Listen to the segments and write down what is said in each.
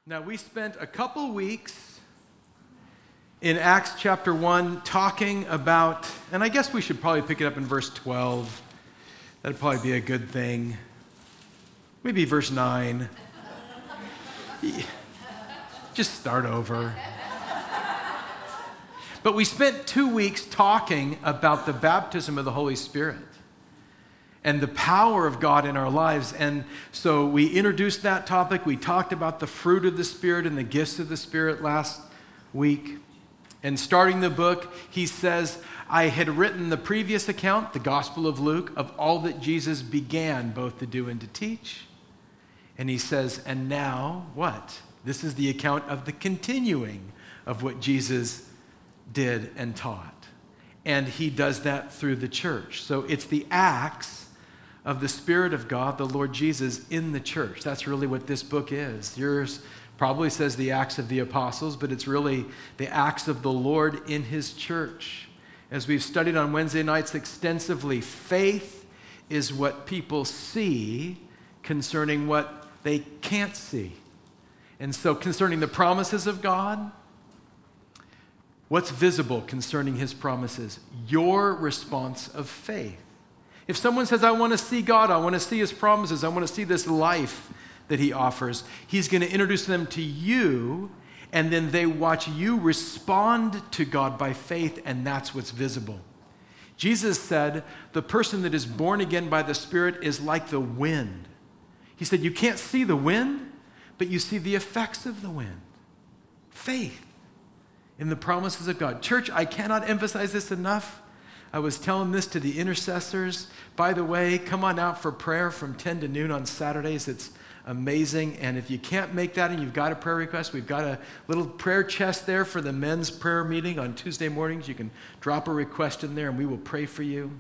Now, we spent a couple weeks in Acts chapter 1 talking about, and I guess we should probably pick it up in verse 12. That'd probably be a good thing. Maybe verse 9. Just start over. But we spent 2 weeks talking about the baptism of the Holy Spirit and the power of God in our lives. And so we introduced that topic. We talked about the fruit of the Spirit and the gifts of the Spirit last week. And starting the book, he says, I had written the previous account, the Gospel of Luke, of all that Jesus began both to do and to teach. And he says, and now what? This is the account of the continuing of what Jesus did and taught. And he does that through the church. So it's the acts of the Spirit of God, the Lord Jesus, in the church. That's really what this book is. Yours probably says the Acts of the Apostles, but it's really the acts of the Lord in his church. As we've studied on Wednesday nights extensively, faith is what people see concerning what they can't see. And so concerning the promises of God, what's visible concerning his promises? Your response of faith. If someone says, I want to see God, I want to see his promises, I want to see this life that he offers, he's going to introduce them to you, and then they watch you respond to God by faith, and that's what's visible. Jesus said, the person that is born again by the Spirit is like the wind. He said, you can't see the wind, but you see the effects of the wind. Faith in the promises of God. Church, I cannot emphasize this enough. I was telling this to the intercessors. By the way, come on out for prayer from 10 to noon on Saturdays. It's amazing. And if you can't make that and you've got a prayer request, we've got a little prayer chest there for the men's prayer meeting on Tuesday mornings. You can drop a request in there and we will pray for you.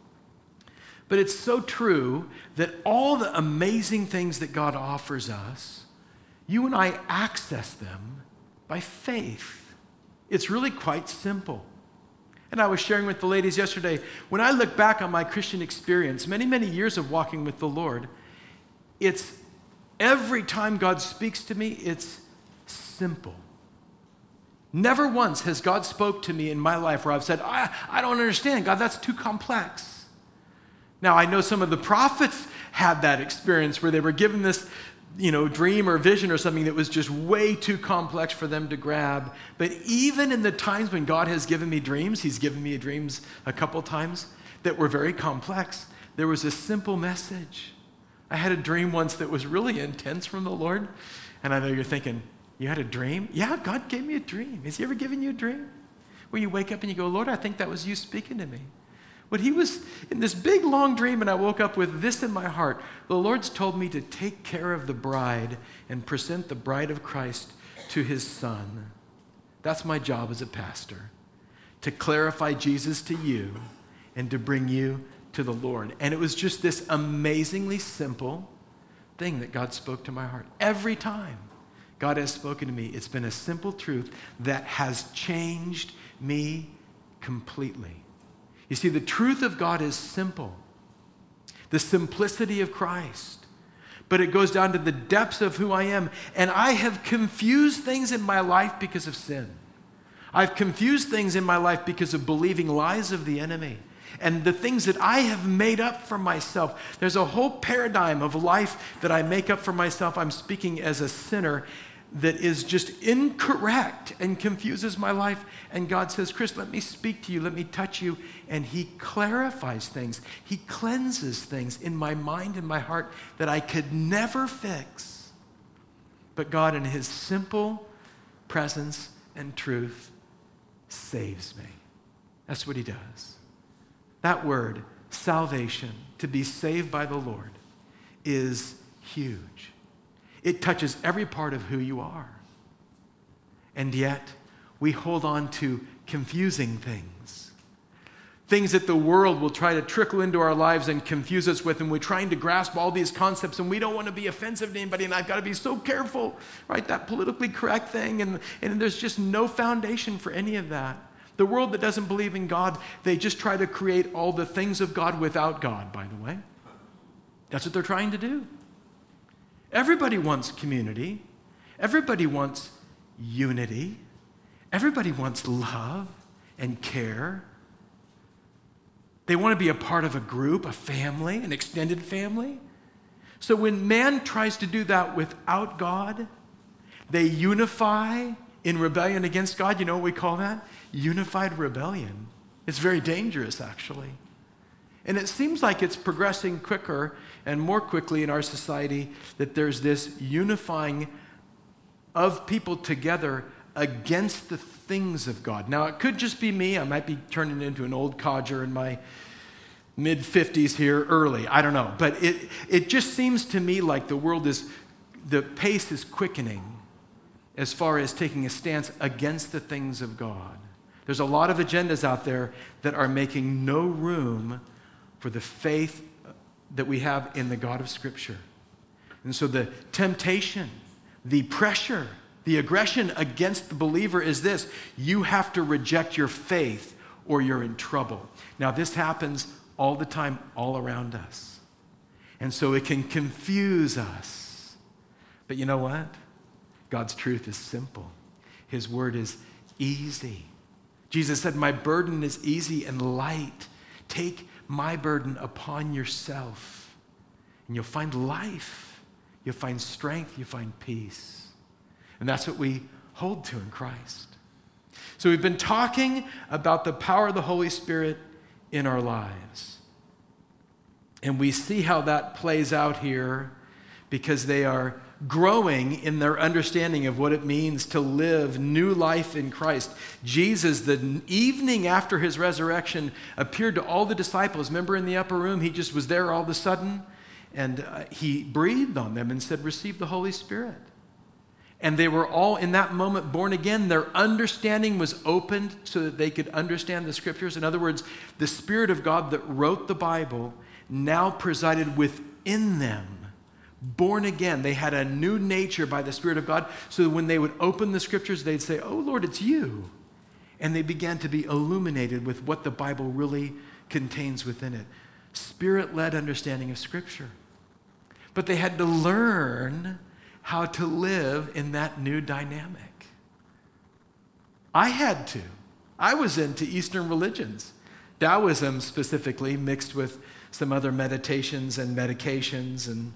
But it's so true that all the amazing things that God offers us, you and I access them by faith. It's really quite simple. And I was sharing with the ladies yesterday, when I look back on my Christian experience, many, many years of walking with the Lord, it's every time God speaks to me, it's simple. Never once has God spoke to me in my life where I've said, I don't understand, God, that's too complex. Now, I know some of the prophets had that experience where they were given this dream or vision or something that was just way too complex for them to grab. But even in the times when God has given me dreams, he's given me dreams a couple times that were very complex, there was a simple message. I had a dream once that was really intense from the Lord. And I know you're thinking, you had a dream? Yeah, God gave me a dream. Has he ever given you a dream? Where you wake up and you go, Lord, I think that was you speaking to me. But he was in this big, long dream, and I woke up with this in my heart. The Lord's told me to take care of the bride and present the bride of Christ to his son. That's my job as a pastor, to clarify Jesus to you and to bring you to the Lord. And it was just this amazingly simple thing that God spoke to my heart. Every time God has spoken to me, it's been a simple truth that has changed me completely. You see, the truth of God is simple. The simplicity of Christ. But it goes down to the depths of who I am. And I have confused things in my life because of sin. I've confused things in my life because of believing lies of the enemy. And the things that I have made up for myself. There's a whole paradigm of life that I make up for myself. I'm speaking as a sinner that is just incorrect and confuses my life. And God says, Chris, let me speak to you. Let me touch you. And he clarifies things. He cleanses things in my mind and my heart that I could never fix. But God, in his simple presence and truth, saves me. That's what he does. That word, salvation, to be saved by the Lord, is huge. It touches every part of who you are. And yet, we hold on to confusing things. Things that the world will try to trickle into our lives and confuse us with, and we're trying to grasp all these concepts, and we don't want to be offensive to anybody, and I've got to be so careful, right? That politically correct thing, and there's just no foundation for any of that. The world that doesn't believe in God, they just try to create all the things of God without God, by the way. That's what they're trying to do. Everybody wants community. Everybody wants unity. Everybody wants love and care. They want to be a part of a group, a family, an extended family. So when man tries to do that without God, they unify in rebellion against God. You know what we call that? Unified rebellion. It's very dangerous, actually. And it seems like it's progressing quicker and more quickly in our society that there's this unifying of people together against the things of God. Now, it could just be me. I might be turning into an old codger in my mid-50s here early. I don't know. But it just seems to me like the pace is quickening as far as taking a stance against the things of God. There's a lot of agendas out there that are making no room for the faith that we have in the God of Scripture. And so the temptation, the pressure, the aggression against the believer is this: you have to reject your faith or you're in trouble. Now, this happens all the time, all around us. And so it can confuse us. But you know what? God's truth is simple. His word is easy. Jesus said, my burden is easy and light. Take my burden upon yourself, and you'll find life. You'll find strength. You'll find peace. And that's what we hold to in Christ. So we've been talking about the power of the Holy Spirit in our lives. And we see how that plays out here because they are growing in their understanding of what it means to live new life in Christ. Jesus, the evening after his resurrection, appeared to all the disciples. Remember in the upper room, he just was there all of a sudden, and he breathed on them and said, receive the Holy Spirit. And they were all in that moment born again. Their understanding was opened so that they could understand the Scriptures. In other words, the Spirit of God that wrote the Bible now presided within them. Born again. They had a new nature by the Spirit of God, so that when they would open the Scriptures, they'd say, oh, Lord, it's you. And they began to be illuminated with what the Bible really contains within it. Spirit-led understanding of Scripture. But they had to learn how to live in that new dynamic. I had to. I was into Eastern religions. Taoism specifically, mixed with some other meditations and medications, and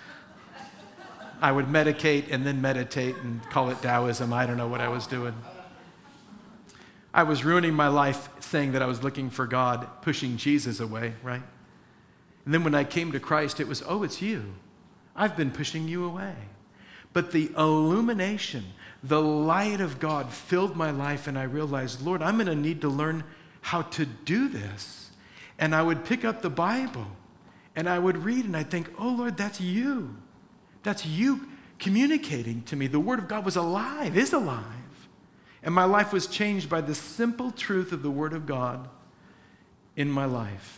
I would medicate and then meditate and call it Taoism. I don't know what I was doing. I was ruining my life saying that I was looking for God, pushing Jesus away, right? And then when I came to Christ, it was, oh, it's you. I've been pushing you away. But the illumination, the light of God filled my life, and I realized, Lord, I'm going to need to learn how to do this. And I would pick up the Bible, and I would read, and I'd think, oh, Lord, that's you. That's you communicating to me. The Word of God was alive, is alive. And my life was changed by the simple truth of the Word of God in my life.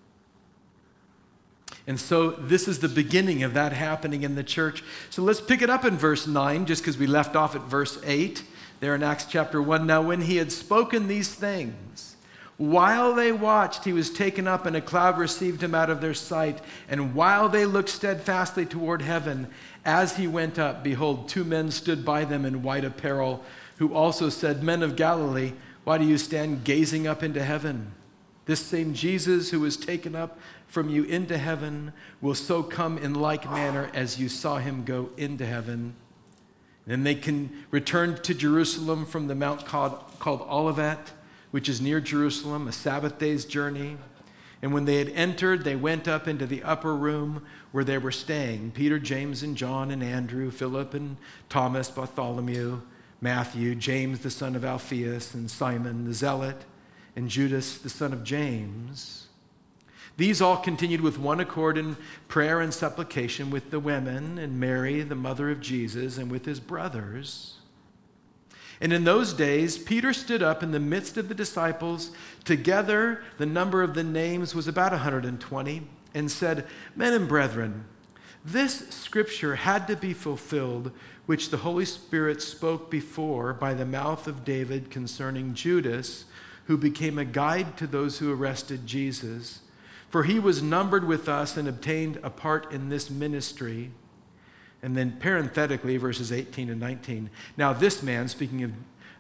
And so this is the beginning of that happening in the church. So let's pick it up in verse 9, just because we left off at verse 8, there in Acts chapter 1. Now when he had spoken these things, while they watched, he was taken up, and a cloud received him out of their sight. And while they looked steadfastly toward heaven, as he went up, behold, two men stood by them in white apparel, who also said, Men of Galilee, why do you stand gazing up into heaven? This same Jesus who was taken up from you into heaven will so come in like manner as you saw him go into heaven. Then they can return to Jerusalem from the mount called Olivet, which is near Jerusalem, a Sabbath day's journey. And when they had entered, they went up into the upper room where they were staying. Peter, James, and John, and Andrew, Philip, and Thomas, Bartholomew, Matthew, James, the son of Alphaeus, and Simon, the zealot, and Judas, the son of James. These all continued with one accord in prayer and supplication with the women and Mary, the mother of Jesus, and with his brothers. And in those days, Peter stood up in the midst of the disciples. Together, the number of the names was about 120, and said, Men and brethren, this scripture had to be fulfilled, which the Holy Spirit spoke before by the mouth of David concerning Judas, who became a guide to those who arrested Jesus. For he was numbered with us and obtained a part in this ministry. And then parenthetically, verses 18 and 19. Now this man, speaking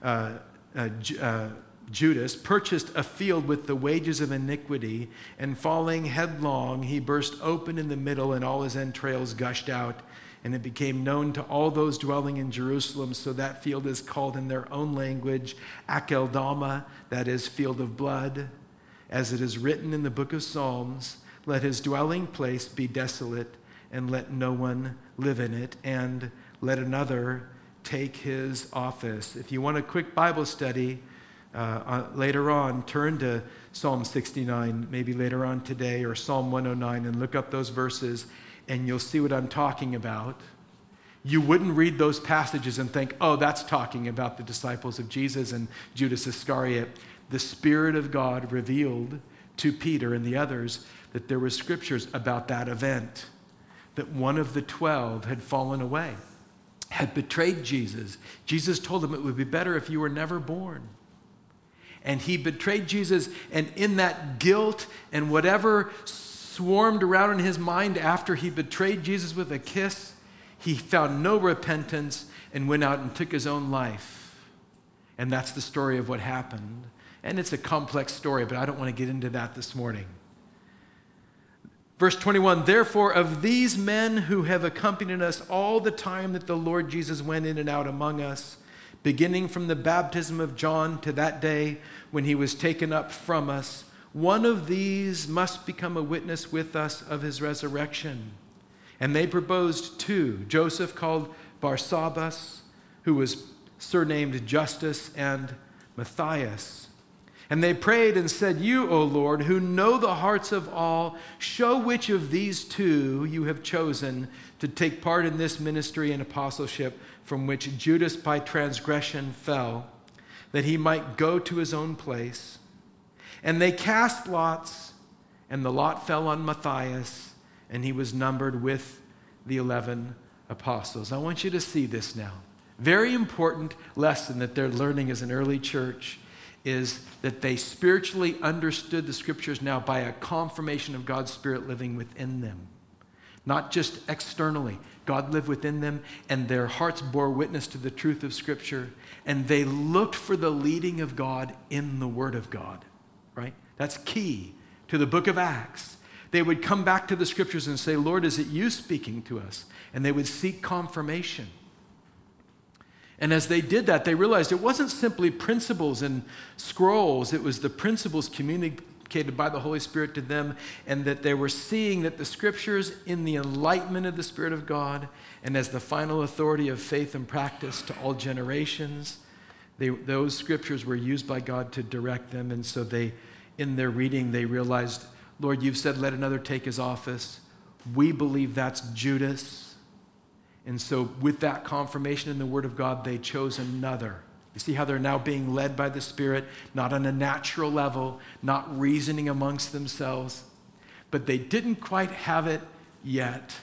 of Judas, purchased a field with the wages of iniquity, and falling headlong, he burst open in the middle, and all his entrails gushed out. And it became known to all those dwelling in Jerusalem, so that field is called in their own language Akeldama, that is, field of blood. As it is written in the book of Psalms, let his dwelling place be desolate, and let no one live in it, and let another take his office. If you want a quick Bible study later on, turn to Psalm 69, maybe later on today, or Psalm 109, and look up those verses, and you'll see what I'm talking about. You wouldn't read those passages and think, oh, that's talking about the disciples of Jesus and Judas Iscariot. The Spirit of God revealed to Peter and the others that there were scriptures about that event, that one of the 12 had fallen away, had betrayed Jesus. Jesus told him it would be better if you were never born. And he betrayed Jesus, and in that guilt and whatever swarmed around in his mind after he betrayed Jesus with a kiss, he found no repentance and went out and took his own life. And that's the story of what happened. And it's a complex story, but I don't want to get into that this morning. Verse 21, therefore of these men who have accompanied us all the time that the Lord Jesus went in and out among us, beginning from the baptism of John to that day when he was taken up from us, one of these must become a witness with us of his resurrection. And they proposed two, Joseph called Barsabbas, who was surnamed Justus, and Matthias. And they prayed and said, you, O Lord, who know the hearts of all, show which of these two you have chosen to take part in this ministry and apostleship from which Judas by transgression fell, that he might go to his own place. And they cast lots, and the lot fell on Matthias, and he was numbered with the 11 apostles. I want you to see this now. Very important lesson that they're learning as an early church is that they spiritually understood the scriptures now by a confirmation of God's Spirit living within them. Not just externally. God lived within them, and their hearts bore witness to the truth of Scripture, and they looked for the leading of God in the Word of God, right? That's key to the book of Acts. They would come back to the Scriptures and say, Lord, is it you speaking to us? And they would seek confirmation. And as they did that, they realized it wasn't simply principles and scrolls. It was the principles communicated by the Holy Spirit to them, and that they were seeing that the Scriptures, in the enlightenment of the Spirit of God, and as the final authority of faith and practice to all generations, those Scriptures were used by God to direct them. And so they, in their reading, they realized, Lord, you've said, let another take his office. We believe that's Judas. And so with that confirmation in the Word of God, they chose another. You see how they're now being led by the Spirit, not on a natural level, not reasoning amongst themselves, but they didn't quite have it yet.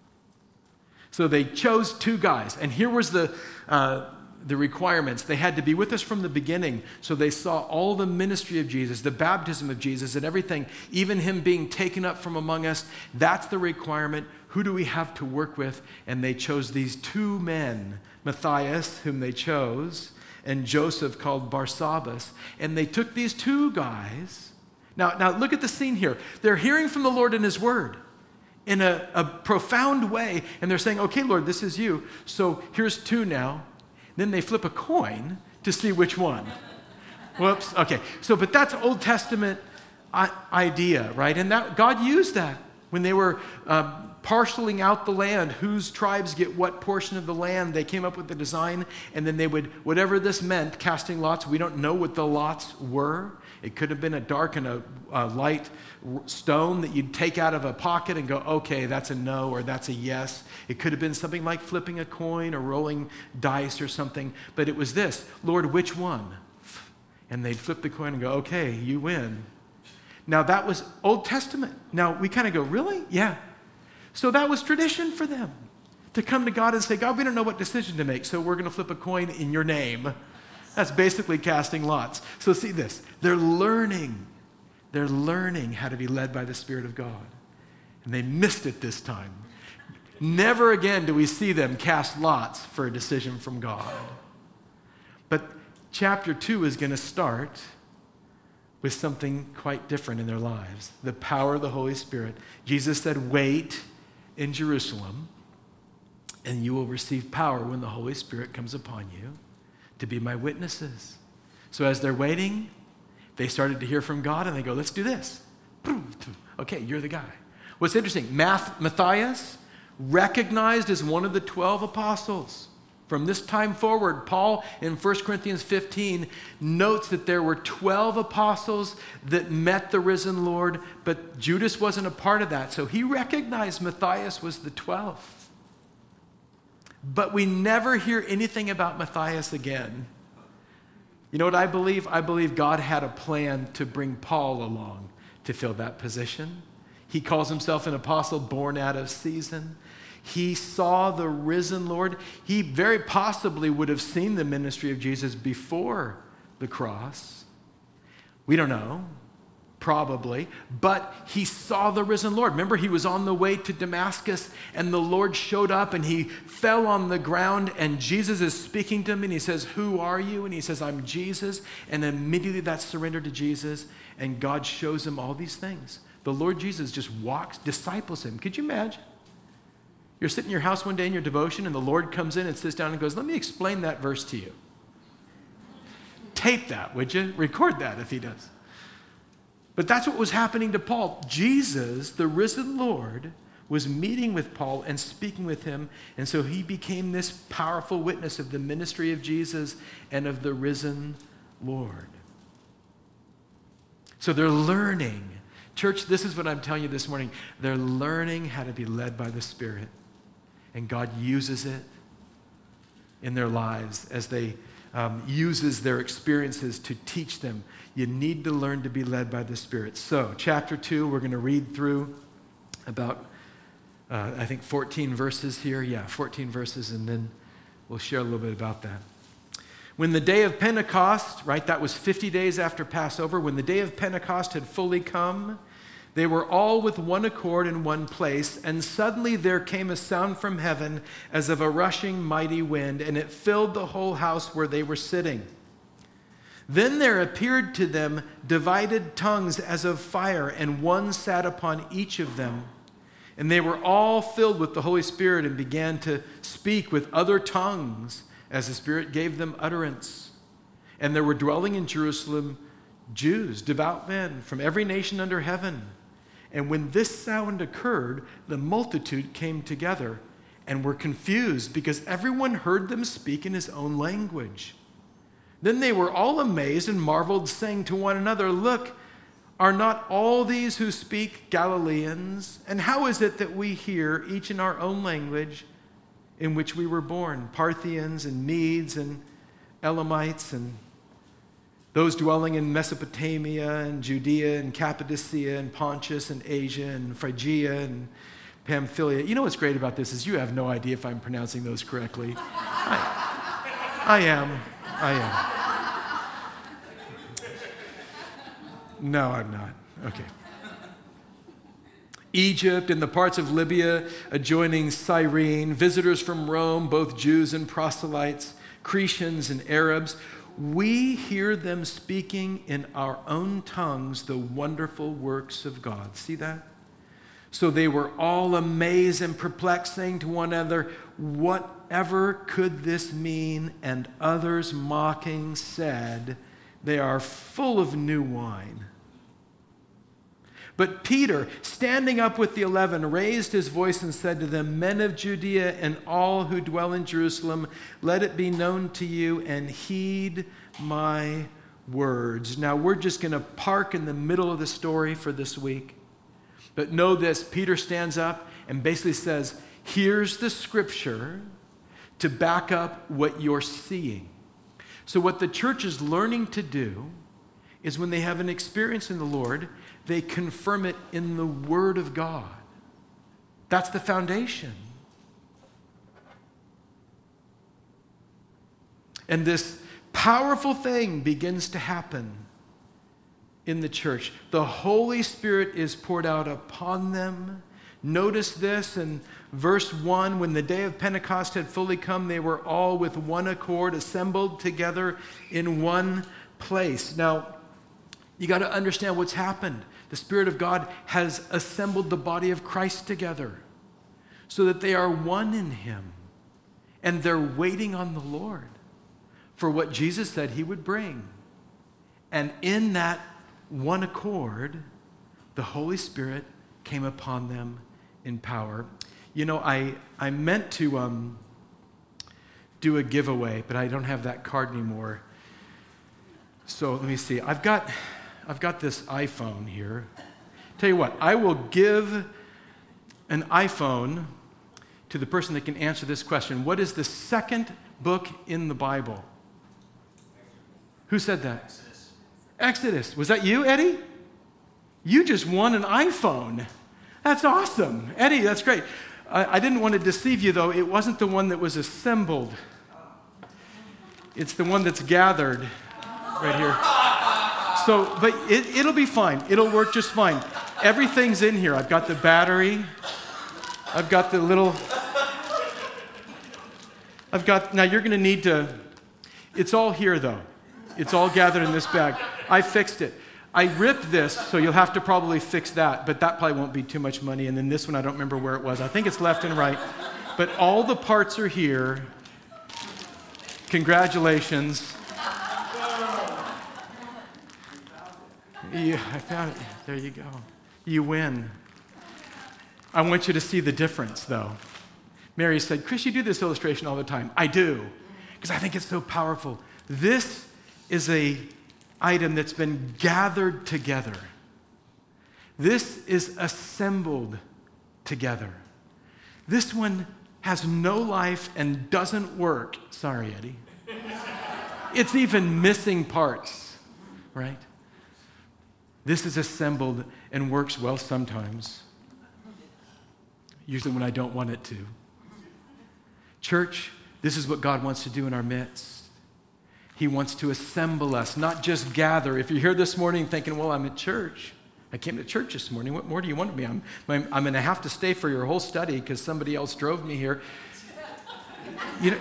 So they chose two guys, and here was the requirements. They had to be with us from the beginning, so they saw all the ministry of Jesus, the baptism of Jesus, and everything, even him being taken up from among us. That's the requirement. Who do we have to work with? And they chose these two men, Matthias, whom they chose, and Joseph, called Barsabbas. And they took these two guys. Now look at the scene here. They're hearing from the Lord in his word in a profound way, and they're saying, okay, Lord, this is you. So here's two now. Then they flip a coin to see which one. Whoops. Okay. But that's Old Testament idea, right? And that God used that when they were parceling out the land, whose tribes get what portion of the land. They came up with the design, and then they would, whatever this meant, casting lots. We don't know what the lots were. It could have been a dark and a light stone that you'd take out of a pocket and go, okay, that's a no or that's a yes. It could have been something like flipping a coin or rolling dice or something. But it was this, Lord, which one? And they'd flip the coin and go, okay, you win. Now that was Old Testament. Now we kind of go, really? Yeah. So that was tradition for them to come to God and say, God, we don't know what decision to make, so we're going to flip a coin in your name. That's basically casting lots. So see this. They're learning how to be led by the Spirit of God. And they missed it this time. Never again do we see them cast lots for a decision from God. But chapter 2 is going to start with something quite different in their lives. The power of the Holy Spirit. Jesus said, wait in Jerusalem, and you will receive power when the Holy Spirit comes upon you to be my witnesses. So as they're waiting, they started to hear from God, and they go, let's do this. Okay, you're the guy. What's interesting, Matthias, recognized as one of the 12 apostles. From this time forward, Paul in 1 Corinthians 15 notes that there were 12 apostles that met the risen Lord, but Judas wasn't a part of that. So he recognized Matthias was the 12th. But we never hear anything about Matthias again. You know what I believe? I believe God had a plan to bring Paul along to fill that position. He calls himself an apostle born out of season. He saw the risen Lord. He very possibly would have seen the ministry of Jesus before the cross. We don't know, probably, but he saw the risen Lord. Remember, he was on the way to Damascus, and the Lord showed up, and he fell on the ground, and Jesus is speaking to him, and he says, who are you? And he says, I'm Jesus. And immediately that's surrendered to Jesus, and God shows him all these things. The Lord Jesus just disciples him. Could you imagine? You're sitting in your house one day in your devotion, and the Lord comes in and sits down and goes, let me explain that verse to you. Tape that, would you? Record that if he does. But that's what was happening to Paul. Jesus, the risen Lord, was meeting with Paul and speaking with him, and so he became this powerful witness of the ministry of Jesus and of the risen Lord. So they're learning. Church, this is what I'm telling you this morning. They're learning how to be led by the Spirit. And God uses it in their lives as they uses their experiences to teach them. You need to learn to be led by the Spirit. So, chapter 2, we're going to read through about, 14 verses here. Yeah, 14 verses, and then we'll share a little bit about that. When the day of Pentecost, right, that was 50 days after Passover, when the day of Pentecost had fully come, they were all with one accord in one place, and suddenly there came a sound from heaven as of a rushing mighty wind, and it filled the whole house where they were sitting. Then there appeared to them divided tongues as of fire, and one sat upon each of them. And they were all filled with the Holy Spirit and began to speak with other tongues as the Spirit gave them utterance. And there were dwelling in Jerusalem Jews, devout men from every nation under heaven. And when this sound occurred, the multitude came together and were confused because everyone heard them speak in his own language. Then they were all amazed and marveled, saying to one another, look, are not all these who speak Galileans? And how is it that we hear each in our own language in which we were born? Parthians and Medes and Elamites and those dwelling in Mesopotamia and Judea and Cappadocia and Pontus and Asia and Phrygia and Pamphylia. You know what's great about this is you have no idea if I'm pronouncing those correctly. I am. No, I'm not. Okay. Egypt and the parts of Libya adjoining Cyrene, visitors from Rome, both Jews and proselytes, Cretians and Arabs. We hear them speaking in our own tongues the wonderful works of God. See that? So they were all amazed and perplexed, saying to one another, whatever could this mean? And others mocking said, they are full of new wine. But Peter, standing up with the 11, raised his voice and said to them, men of Judea and all who dwell in Jerusalem, let it be known to you and heed my words. Now we're just going to park in the middle of the story for this week. But know this, Peter stands up and basically says, here's the scripture to back up what you're seeing. So what the church is learning to do is when they have an experience in the Lord, they confirm it in the Word of God. That's the foundation. And this powerful thing begins to happen in the church. The Holy Spirit is poured out upon them Notice this in verse 1, when the day of Pentecost had fully come, they were all with one accord assembled together in one place. Now, you got to understand what's happened. The Spirit of God has assembled the body of Christ together so that they are one in him. And they're waiting on the Lord for what Jesus said he would bring. And in that one accord, the Holy Spirit came upon them in power. You know, I meant to do a giveaway, but I don't have that card anymore. So let me see. I've got this iPhone here. Tell you what, I will give an iPhone to the person that can answer this question. What is the second book in the Bible? Who said that? Exodus. Was that you, Eddie? You just won an iPhone. That's awesome. Eddie, that's great. I didn't want to deceive you, though. It wasn't the one that was assembled. It's the one that's gathered right here. So, but it'll be fine. It'll work just fine. Everything's in here. I've got the battery. I've got the little... Now you're going to need to... It's all here, though. It's all gathered in this bag. I fixed it. I ripped this, so you'll have to probably fix that, but that probably won't be too much money. And then this one, I don't remember where it was. I think it's left and right. But all the parts are here. Congratulations. Yeah, I found it. There you go. You win. I want you to see the difference, though. Mary said, Chris, you do this illustration all the time. I do, because I think it's so powerful. This is a item that's been gathered together. This is assembled together. This one has no life and doesn't work. Sorry, Eddie. It's even missing parts, right? This is assembled and works well sometimes. Usually when I don't want it to. Church, this is what God wants to do in our midst. He wants to assemble us, not just gather. If you're here this morning thinking, well, I'm at church. I came to church this morning. What more do you want of me? I'm going to have to stay for your whole study because somebody else drove me here. You know,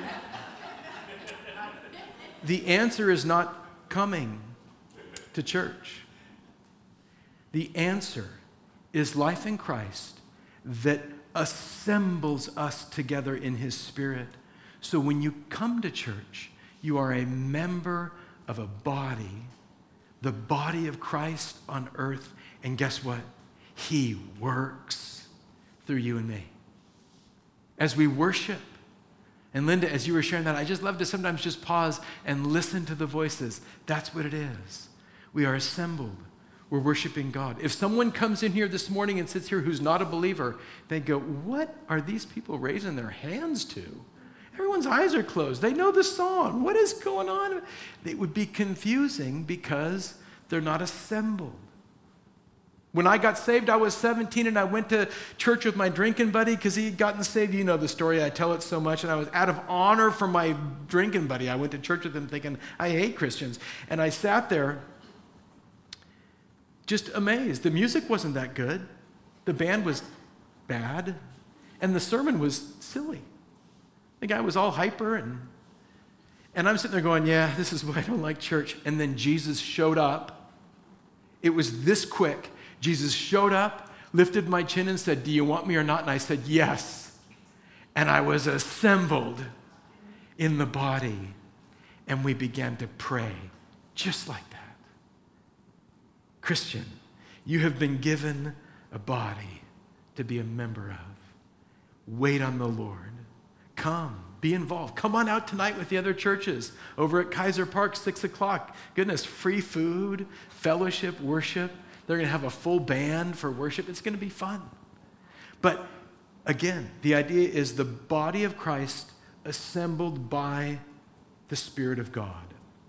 the answer is not coming to church. The answer is life in Christ that assembles us together in His Spirit. So when you come to church, you are a member of a body, the body of Christ on earth. And guess what? He works through you and me. As we worship, and Linda, as you were sharing that, I just love to sometimes just pause and listen to the voices. That's what it is. We are assembled. We're worshiping God. If someone comes in here this morning and sits here who's not a believer, they go, what are these people raising their hands to? Everyone's eyes are closed. They know the song. What is going on? It would be confusing because they're not assembled. When I got saved, I was 17 and I went to church with my drinking buddy because he had gotten saved. You know the story. I tell it so much. And I was out of honor for my drinking buddy. I went to church with him thinking, I hate Christians. And I sat there just amazed. The music wasn't that good. The band was bad. And the sermon was silly. The guy was all hyper, and I'm sitting there going, yeah, this is why I don't like church. And then Jesus showed up. It was this quick. Jesus showed up, lifted my chin and said, do you want me or not? And I said, yes. And I was assembled in the body, and we began to pray just like that. Christian, you have been given a body to be a member of. Wait on the Lord. Come, be involved. Come on out tonight with the other churches over at Kaiser Park, 6 o'clock. Goodness, free food, fellowship, worship. They're going to have a full band for worship. It's going to be fun. But again, the idea is the body of Christ assembled by the Spirit of God.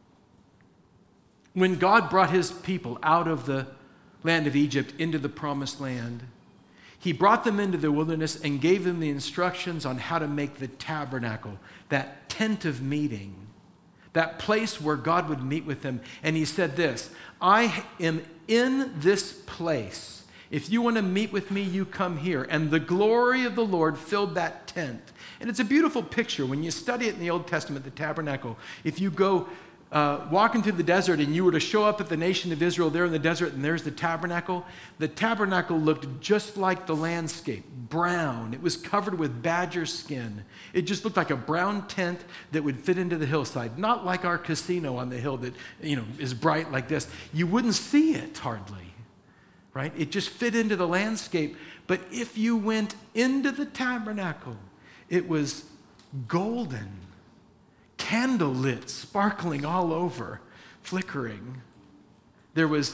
When God brought His people out of the land of Egypt into the promised land, He brought them into the wilderness and gave them the instructions on how to make the tabernacle, that tent of meeting, that place where God would meet with them. And He said this, I am in this place If you want to meet with me, you come here. And the glory of the Lord filled that tent. And it's a beautiful picture. When you study it in the Old Testament, the tabernacle, if you go walking through the desert and you were to show up at the nation of Israel there in the desert and there's the tabernacle looked just like the landscape, brown. It was covered with badger skin. It just looked like a brown tent that would fit into the hillside, not like our casino on the hill that, is bright like this. You wouldn't see it hardly, right? It just fit into the landscape. But if you went into the tabernacle, it was golden, candle lit, sparkling all over, flickering. There was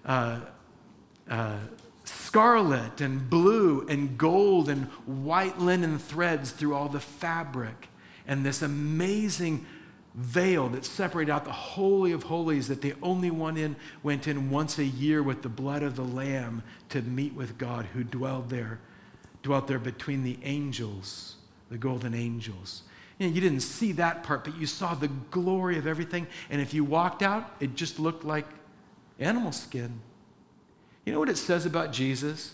scarlet and blue and gold and white linen threads through all the fabric, and this amazing veil that separated out the Holy of Holies that the only one went in once a year with the blood of the Lamb to meet with God, who dwelt there between the angels, the golden angels. You didn't see that part, but you saw the glory of everything. And if you walked out, it just looked like animal skin. You know what it says about Jesus?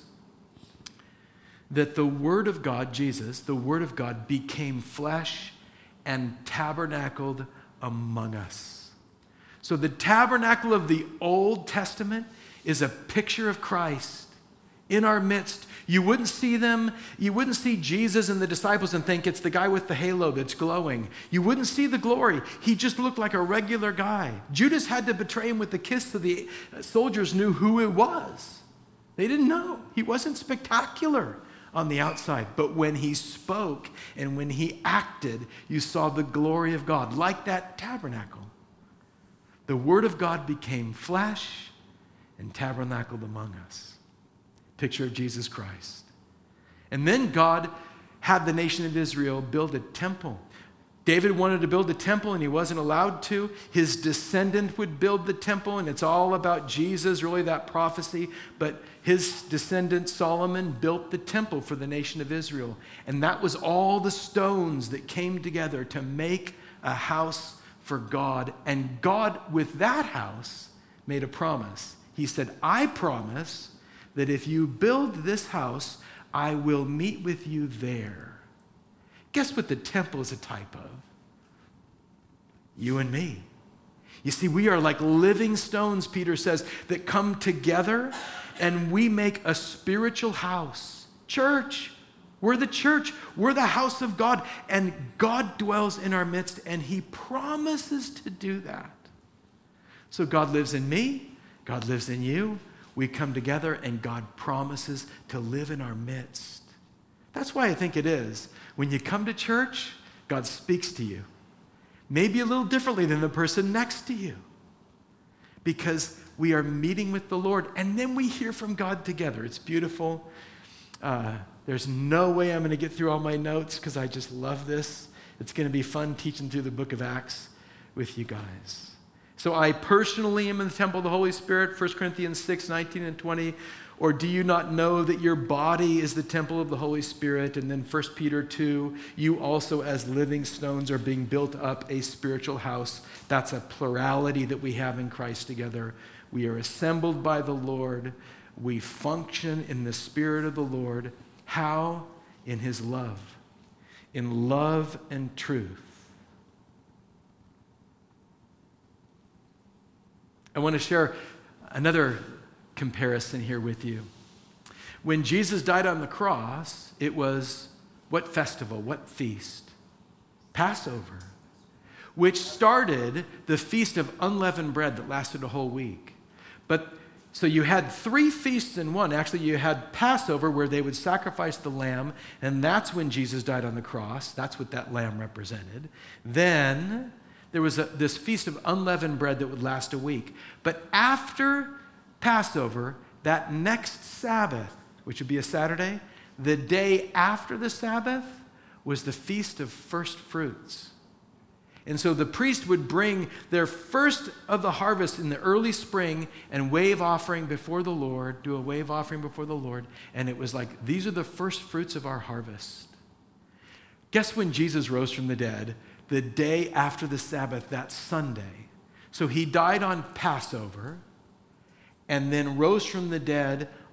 That the Word of God, Jesus, the Word of God, became flesh and tabernacled among us. So the tabernacle of the Old Testament is a picture of Christ in our midst. You wouldn't see Jesus and the disciples and think it's the guy with the halo that's glowing. You wouldn't see the glory. He just looked like a regular guy. Judas had to betray him with the kiss so the soldiers knew who it was. They didn't know. He wasn't spectacular on the outside, but when he spoke and when he acted, you saw the glory of God, like that tabernacle. The Word of God became flesh and tabernacled among us. Picture of Jesus Christ. And then God had the nation of Israel build a temple. David wanted to build a temple and he wasn't allowed to. His descendant would build the temple, and it's all about Jesus, really, that prophecy. But his descendant Solomon built the temple for the nation of Israel. And that was all the stones that came together to make a house for God. And God, with that house, made a promise. He said, I promise that if you build this house, I will meet with you there. Guess what the temple is a type of? You and me. You see, we are like living stones, Peter says, that come together and we make a spiritual house. Church. We're the church. We're the house of God. And God dwells in our midst, and he promises to do that. So God lives in me. God lives in you. We come together and God promises to live in our midst. That's why I think it is. When you come to church, God speaks to you. Maybe a little differently than the person next to you. Because we are meeting with the Lord and then we hear from God together. It's beautiful. There's no way I'm going to get through all my notes because I just love this. It's going to be fun teaching through the book of Acts with you guys. So I personally am in the temple of the Holy Spirit, 1 Corinthians 6, 19 and 20. Or do you not know that your body is the temple of the Holy Spirit? And then 1 Peter 2, you also as living stones are being built up a spiritual house. That's a plurality that we have in Christ together. We are assembled by the Lord. We function in the Spirit of the Lord. How? In his love. In love and truth. I want to share another comparison here with you. When Jesus died on the cross, it was what festival, what feast? Passover, which started the Feast of Unleavened Bread that lasted a whole week. So you had 3 feasts in one. Actually, you had Passover where they would sacrifice the lamb, and that's when Jesus died on the cross. That's what that lamb represented. Then there was this Feast of Unleavened Bread that would last a week. But after Passover, that next Sabbath, which would be a Saturday, the day after the Sabbath was the Feast of First Fruits. And so the priest would bring their first of the harvest in the early spring and wave offering before the Lord, do a wave offering before the Lord, and it was like, these are the first fruits of our harvest. Guess when Jesus rose from the dead? The day after the Sabbath, that Sunday. So he died on Passover and then rose from the dead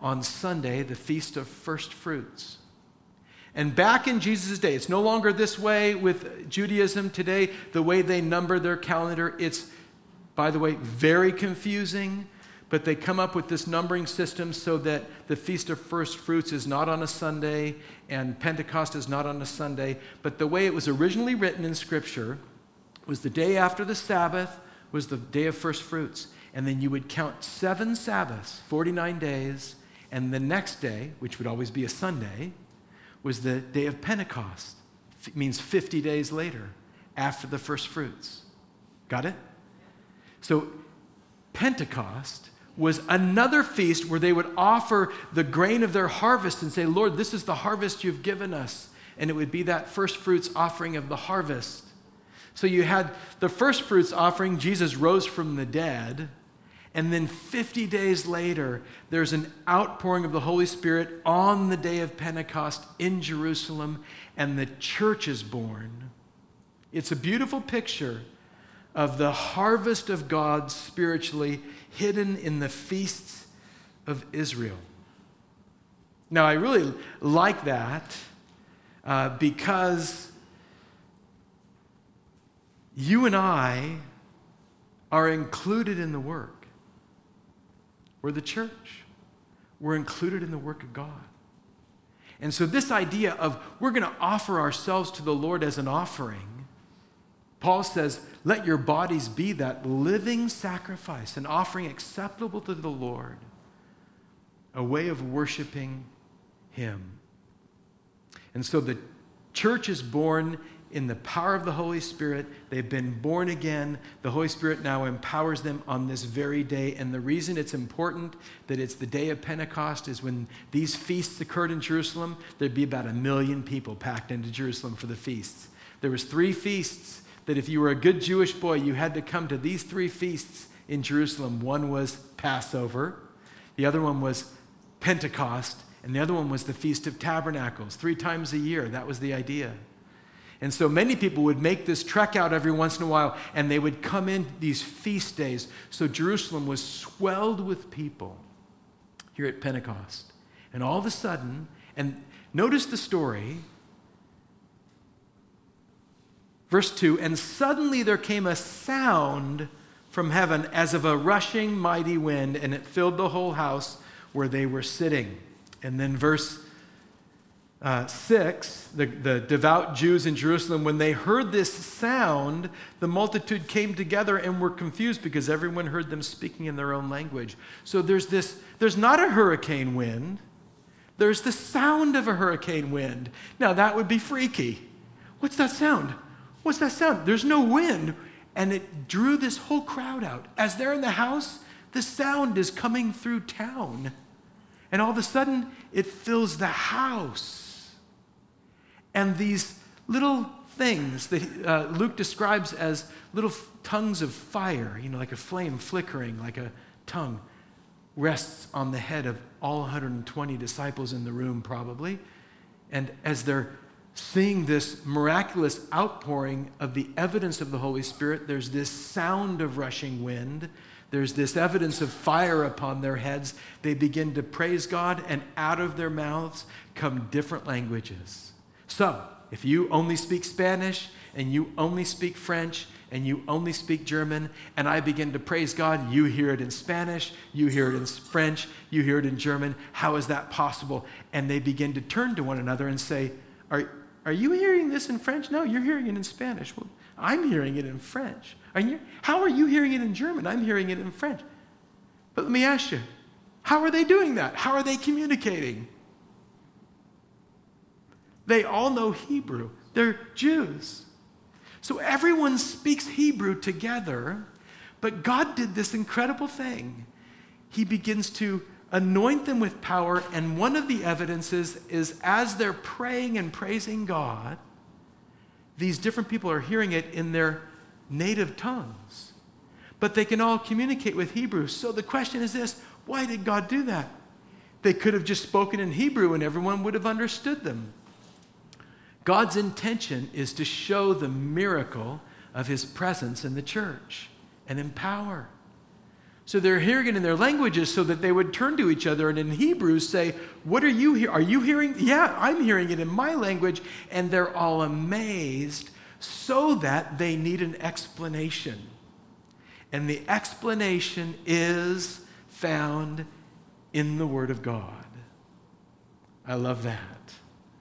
on Sunday, the Feast of First Fruits. And back in Jesus' day, it's no longer this way with Judaism today, the way they number their calendar. It's, by the way, very confusing, but they come up with this numbering system so that the Feast of First Fruits is not on a Sunday and Pentecost is not on a Sunday. But the way it was originally written in Scripture was the day after the Sabbath was the day of first fruits. And then you would count 7 Sabbaths, 49 days, and the next day, which would always be a Sunday, was the day of Pentecost. It means 50 days later, after the first fruits. Got it? So Pentecost was another feast where they would offer the grain of their harvest and say, Lord, this is the harvest you've given us. And it would be that first fruits offering of the harvest. So you had the first fruits offering, Jesus rose from the dead. And then 50 days later, there's an outpouring of the Holy Spirit on the day of Pentecost in Jerusalem, and the church is born. It's a beautiful picture of the harvest of God spiritually hidden in the feasts of Israel. Now, I really like that because you and I are included in the work. We're the church. We're included in the work of God. And so this idea of we're going to offer ourselves to the Lord as an offering, Paul says, let your bodies be that living sacrifice, an offering acceptable to the Lord, a way of worshiping Him. And so the church is born in the power of the Holy Spirit. They've been born again. The Holy Spirit now empowers them on this very day. And the reason it's important that it's the day of Pentecost is when these feasts occurred in Jerusalem, there'd be about 1 million people packed into Jerusalem for the feasts. There was 3 feasts that if you were a good Jewish boy, you had to come to these 3 feasts in Jerusalem. One was Passover, the other one was Pentecost, and the other one was the Feast of Tabernacles. 3 times a year, that was the idea. And so many people would make this trek out every once in a while, and they would come in these feast days. So Jerusalem was swelled with people here at Pentecost. And all of a sudden, and notice the story, verse 2, and suddenly there came a sound from heaven as of a rushing mighty wind, and it filled the whole house where they were sitting. And then verse 6, the devout Jews in Jerusalem, when they heard this sound, the multitude came together and were confused because everyone heard them speaking in their own language. So there's not a hurricane wind. There's the sound of a hurricane wind. Now that would be freaky. What's that sound? What's that sound? There's no wind. And it drew this whole crowd out. As they're in the house, the sound is coming through town. And all of a sudden, it fills the house. And these little things that Luke describes as little tongues of fire, like a flame flickering, like a tongue, rests on the head of all 120 disciples in the room probably. And as they're seeing this miraculous outpouring of the evidence of the Holy Spirit, there's this sound of rushing wind. There's this evidence of fire upon their heads. They begin to praise God, and out of their mouths come different languages. So, if you only speak Spanish, and you only speak French, and you only speak German, and I begin to praise God, you hear it in Spanish, you hear it in French, you hear it in German. How is that possible? And they begin to turn to one another and say, Are you hearing this in French? No, you're hearing it in Spanish. Well, I'm hearing it in French. How are you hearing it in German? I'm hearing it in French. But let me ask you, how are they doing that? How are they communicating? They all know Hebrew. They're Jews. So everyone speaks Hebrew together, but God did this incredible thing. He begins to anoint them with power, and one of the evidences is as they're praying and praising God, these different people are hearing it in their native tongues. But they can all communicate with Hebrew. So the question is this: why did God do that? They could have just spoken in Hebrew and everyone would have understood them. God's intention is to show the miracle of his presence in the church and in power. So they're hearing it in their languages so that they would turn to each other and in Hebrew say, what are you hearing? Are you hearing? Yeah, I'm hearing it in my language. And they're all amazed so that they need an explanation. And the explanation is found in the Word of God. I love that.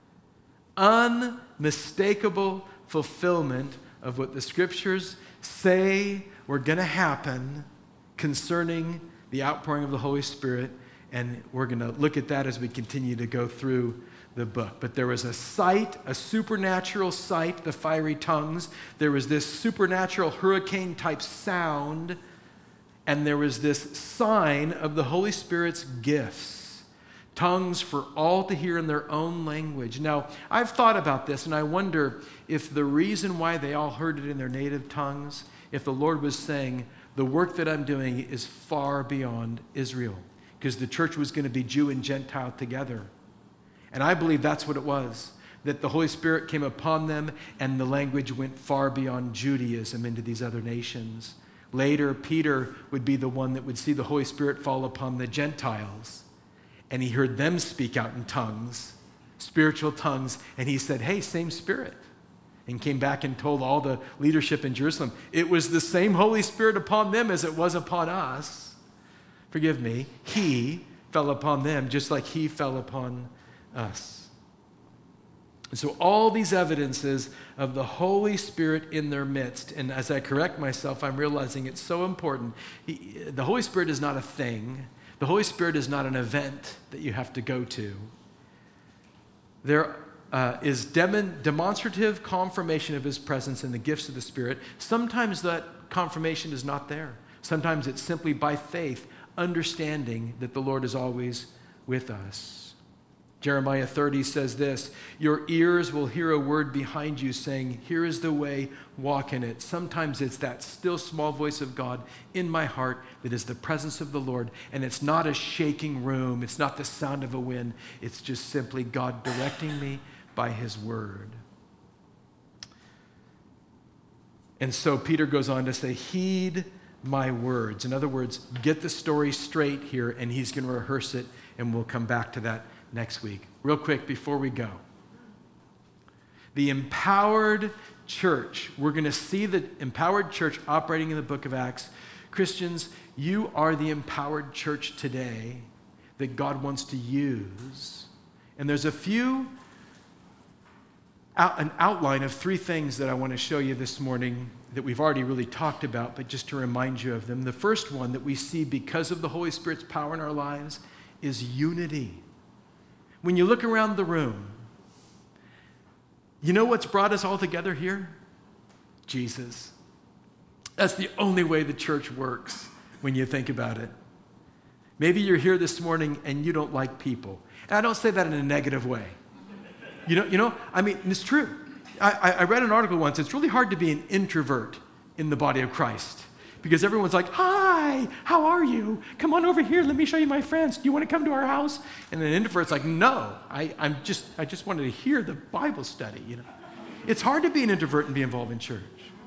Unmistakable fulfillment of what the Scriptures say were going to happen concerning the outpouring of the Holy Spirit, and we're going to look at that as we continue to go through the book. But there was a sight, a supernatural sight, the fiery tongues. There was this supernatural hurricane-type sound, and there was this sign of the Holy Spirit's gifts, tongues for all to hear in their own language. Now, I've thought about this, and I wonder if the reason why they all heard it in their native tongues, if the Lord was saying, the work that I'm doing is far beyond Israel, because the church was going to be Jew and Gentile together. And I believe that's what it was, that the Holy Spirit came upon them and the language went far beyond Judaism into these other nations. Later, Peter would be the one that would see the Holy Spirit fall upon the Gentiles, and he heard them speak out in tongues, spiritual tongues, and he said, hey, same Spirit. And came back and told all the leadership in Jerusalem, it was the same Holy Spirit upon them as it was upon us. Forgive me. He fell upon them just like he fell upon us. And so all these evidences of the Holy Spirit in their midst, and as I correct myself, I'm realizing it's so important. The Holy Spirit is not a thing. The Holy Spirit is not an event that you have to go to. There is demonstrative confirmation of his presence in the gifts of the Spirit. Sometimes that confirmation is not there. Sometimes it's simply by faith, understanding that the Lord is always with us. Jeremiah 30 says this, your ears will hear a word behind you saying, here is the way, walk in it. Sometimes it's that still small voice of God in my heart that is the presence of the Lord, and it's not a shaking room. It's not the sound of a wind. It's just simply God directing me by his word. And so Peter goes on to say, heed my words. In other words, get the story straight here, and he's going to rehearse it, and we'll come back to that next week. Real quick before we go. The empowered church. We're going to see the empowered church operating in the book of Acts. Christians, you are the empowered church today that God wants to use. And there's an outline of 3 things that I want to show you this morning that we've already really talked about, but just to remind you of them. The first one that we see because of the Holy Spirit's power in our lives is unity. When you look around the room, you know what's brought us all together here? Jesus. That's the only way the church works when you think about it. Maybe you're here this morning and you don't like people. And I don't say that in a negative way. I mean, it's true. I read an article once. It's really hard to be an introvert in the body of Christ because everyone's like, hi, how are you? Come on over here. Let me show you my friends. Do you want to come to our house? And an introvert's like, no, I just wanted to hear the Bible study. It's hard to be an introvert and be involved in church.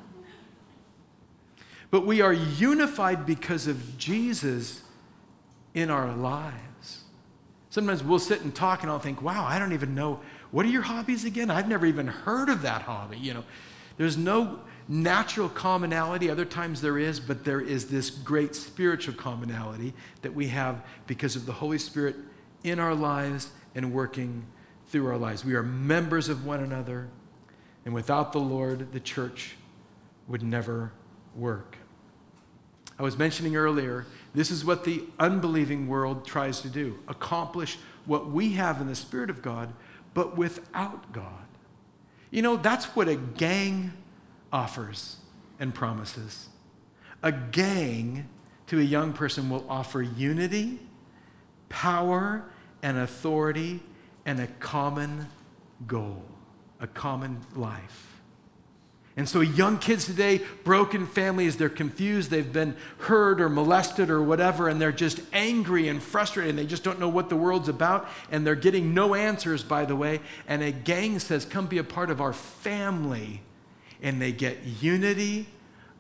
But we are unified because of Jesus in our lives. Sometimes we'll sit and talk and I'll think, wow, I don't even know. What are your hobbies again? I've never even heard of that hobby. There's no natural commonality. Other times there is, but there is this great spiritual commonality that we have because of the Holy Spirit in our lives and working through our lives. We are members of one another, and without the Lord, the church would never work. I was mentioning earlier, this is what the unbelieving world tries to do, accomplish what we have in the Spirit of God, but without God. That's what a gang offers and promises. A gang to a young person will offer unity, power, and authority, and a common goal, a common life. And so young kids today, broken families, they're confused, they've been hurt or molested or whatever, and they're just angry and frustrated, and they just don't know what the world's about, and they're getting no answers, by the way, and a gang says, come be a part of our family, and they get unity,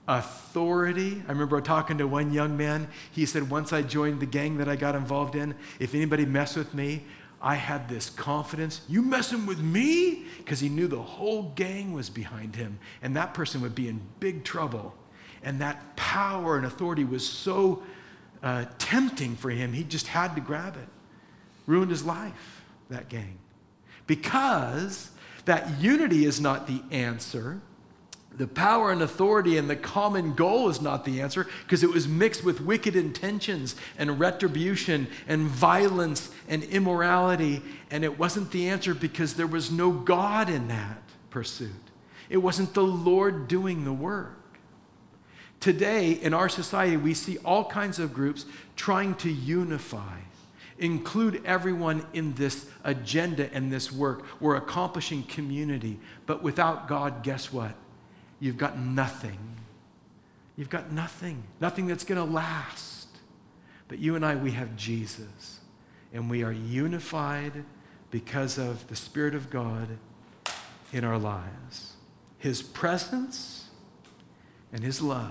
authority. I remember talking to one young man. He said, once I joined the gang that I got involved in, if anybody messed with me, I had this confidence. You messing with me? Because he knew the whole gang was behind him, and that person would be in big trouble. And that power and authority was so tempting for him, he just had to grab it. Ruined his life, that gang. Because that unity is not the answer. The power and authority and the common goal is not the answer, because it was mixed with wicked intentions and retribution and violence and immorality. And it wasn't the answer because there was no God in that pursuit. It wasn't the Lord doing the work. Today, in our society, we see all kinds of groups trying to unify, include everyone in this agenda and this work. We're accomplishing community. But without God, guess what? You've got nothing. You've got nothing. Nothing that's going to last. But you and I, we have Jesus. And we are unified because of the Spirit of God in our lives. His presence and His love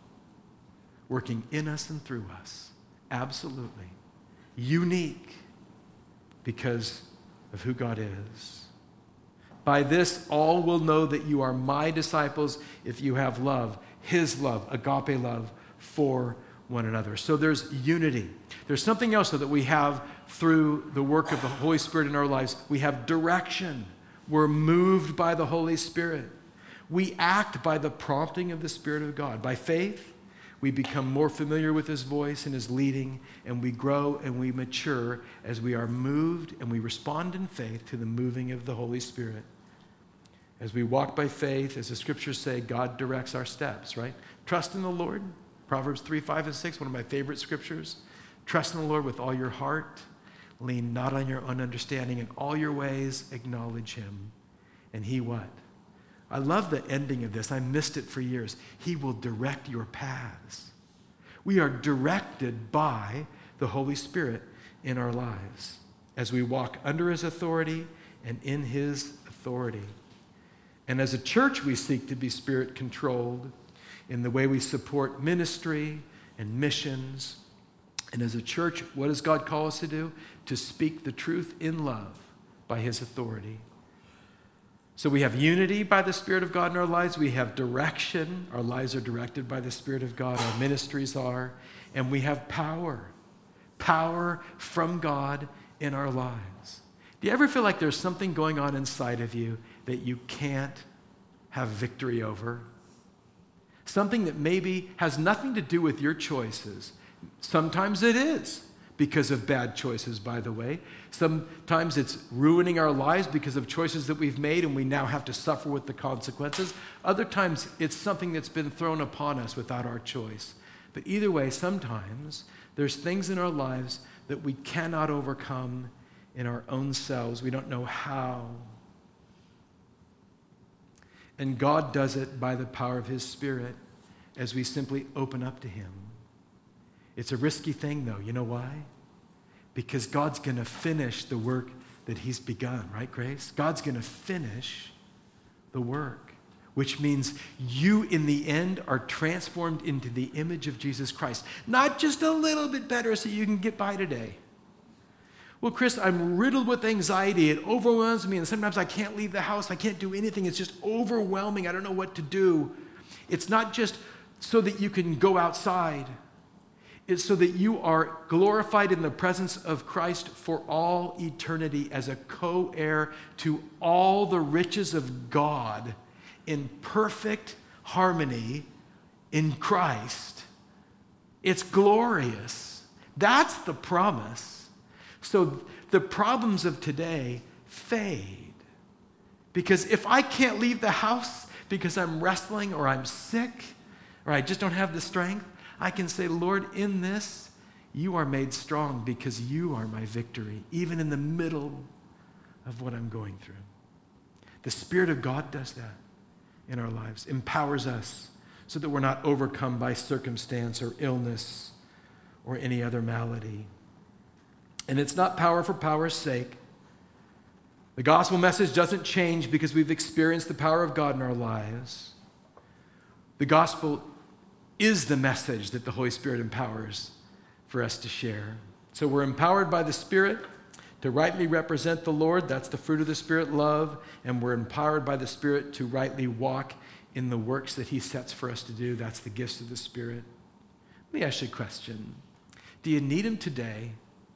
working in us and through us. Absolutely. Unique because of who God is. By this, all will know that you are my disciples if you have love, His love, agape love for one another. So there's unity. There's something else though, that we have through the work of the Holy Spirit in our lives. We have direction. We're moved by the Holy Spirit. We act by the prompting of the Spirit of God. By faith, we become more familiar with His voice and His leading, and we grow and we mature as we are moved and we respond in faith to the moving of the Holy Spirit. As we walk by faith, as the scriptures say, God directs our steps, right? Trust in the Lord. Proverbs 3, 5, and 6, one of my favorite scriptures. Trust in the Lord with all your heart. Lean not on your own understanding. In all your ways, acknowledge Him. And He what? I love the ending of this. I missed it for years. He will direct your paths. We are directed by the Holy Spirit in our lives as we walk under His authority and in His authority. And as a church, we seek to be Spirit-controlled in the way we support ministry and missions. And as a church, what does God call us to do? To speak the truth in love by His authority. So we have unity by the Spirit of God in our lives. We have direction. Our lives are directed by the Spirit of God. Our ministries are. And we have power. Power from God in our lives. Do you ever feel like there's something going on inside of you that you can't have victory over? Something that maybe has nothing to do with your choices. Sometimes it is because of bad choices, by the way. Sometimes it's ruining our lives because of choices that we've made and we now have to suffer with the consequences. Other times it's something that's been thrown upon us without our choice. But either way, sometimes there's things in our lives that we cannot overcome in our own selves. We don't know how. And God does it by the power of His Spirit as we simply open up to Him. It's a risky thing, though. You know why? Because God's going to finish the work that He's begun, right, Grace? God's going to finish the work, which means you, in the end, are transformed into the image of Jesus Christ. Not just a little bit better so you can get by today. Well, Chris, I'm riddled with anxiety. It overwhelms me, and sometimes I can't leave the house. I can't do anything. It's just overwhelming. I don't know what to do. It's not just so that you can go outside. It's so that you are glorified in the presence of Christ for all eternity as a co-heir to all the riches of God in perfect harmony in Christ. It's glorious. That's the promise. So the problems of today fade. Because if I can't leave the house because I'm wrestling or I'm sick or I just don't have the strength, I can say, Lord, in this, you are made strong because you are my victory, even in the middle of what I'm going through. The Spirit of God does that in our lives, empowers us so that we're not overcome by circumstance or illness or any other malady. And it's not power for power's sake. The gospel message doesn't change because we've experienced the power of God in our lives. The gospel is the message that the Holy Spirit empowers for us to share. So we're empowered by the Spirit to rightly represent the Lord. That's the fruit of the Spirit, love. And we're empowered by the Spirit to rightly walk in the works that he sets for us to do. That's the gifts of the Spirit. Let me ask you a question. Do you need him today?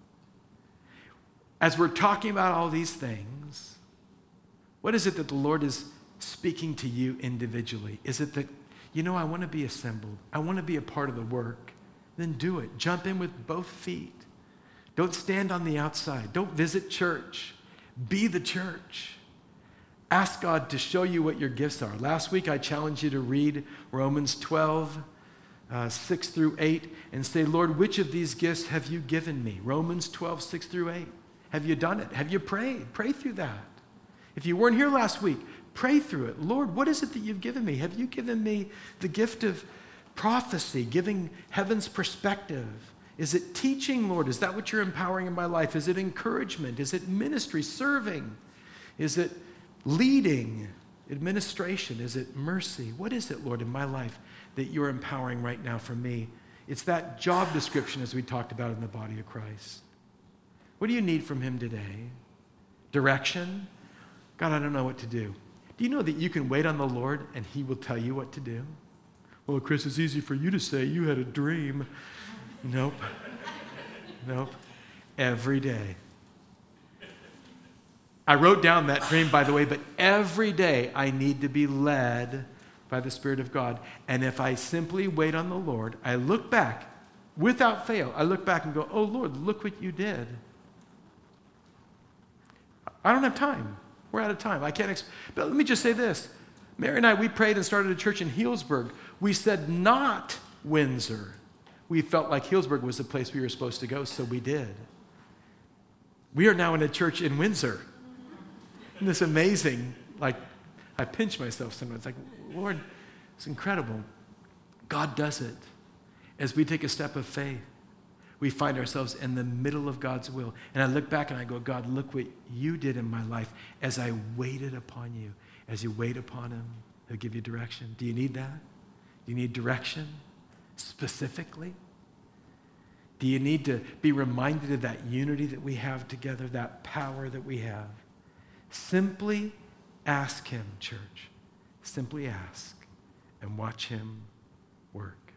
As we're talking about all these things, what is it that the Lord is speaking to you individually? Is it that, I want to be assembled. I want to be a part of the work. Then do it. Jump in with both feet. Don't stand on the outside. Don't visit church. Be the church. Ask God to show you what your gifts are. Last week I challenged you to read Romans 12, 6 through 8, and say, Lord, which of these gifts have you given me? Romans 12, 6 through 8. Have you done it? Have you prayed? Pray through that. If you weren't here last week, pray through it. Lord, what is it that you've given me? Have you given me the gift of prophecy, giving heaven's perspective? Is it teaching, Lord? Is that what you're empowering in my life? Is it encouragement? Is it ministry, serving? Is it leading, administration? Is it mercy? What is it, Lord, in my life that you're empowering right now for me? It's that job description as we talked about in the body of Christ. What do you need from him today? Direction? God, I don't know what to do. Do you know that you can wait on the Lord and he will tell you what to do? Well, Chris, it's easy for you to say you had a dream. Nope. Every day. I wrote down that dream, by the way, but every day I need to be led by the Spirit of God. And if I simply wait on the Lord, I look back, without fail, I look back and go, oh, Lord, look what you did. I don't have time. We're out of time. I can't but let me just say this. Mary and I, we prayed and started a church in Healdsburg. We said not Windsor. We felt like Healdsburg was the place we were supposed to go, so we did. We are now in a church in Windsor. Isn't this amazing? Like, I pinch myself sometimes. Like, Lord, it's incredible. God does it. As we take a step of faith, we find ourselves in the middle of God's will. And I look back and I go, God, look what you did in my life as I waited upon you. As you wait upon him, he'll give you direction. Do you need that? Do you need direction specifically? Do you need to be reminded of that unity that we have together, that power that we have? Simply ask him, church. Simply ask and watch him work.